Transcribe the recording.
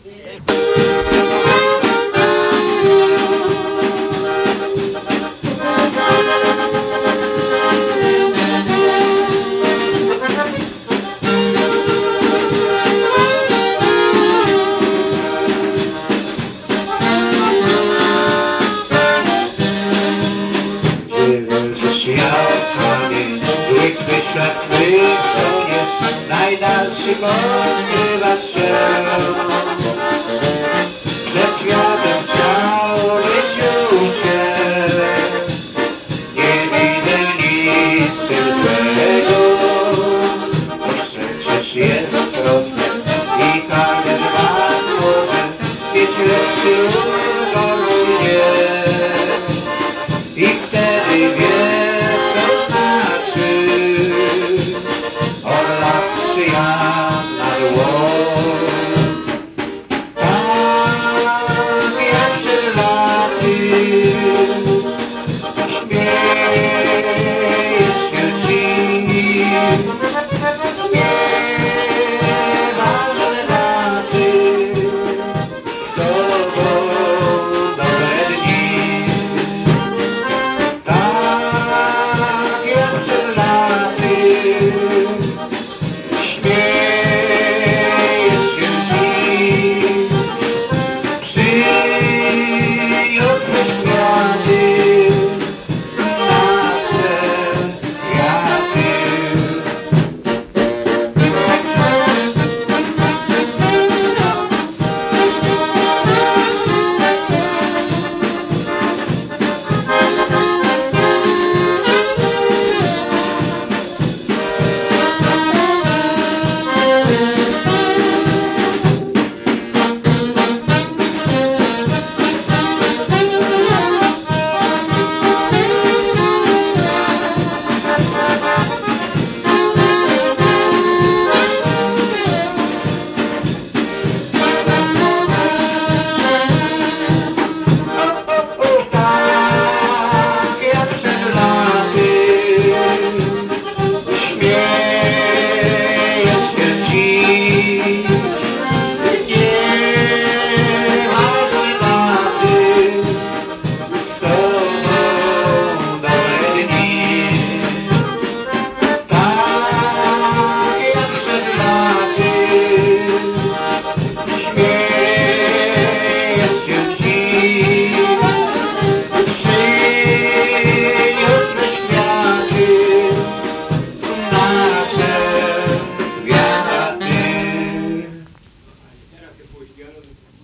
Najdalszy pokrywa się, przed światem całe uciec. Nie widzę nic złego, bo przecież jest proste i każdy z was może mieć lepszy ludzie. I wtedy wie, co znaczy orla przyjazna dłoń. Tak jak się laty śmieje się ci, nieważne daty, z tobą dobre dni. Tak jak się laty Gracias.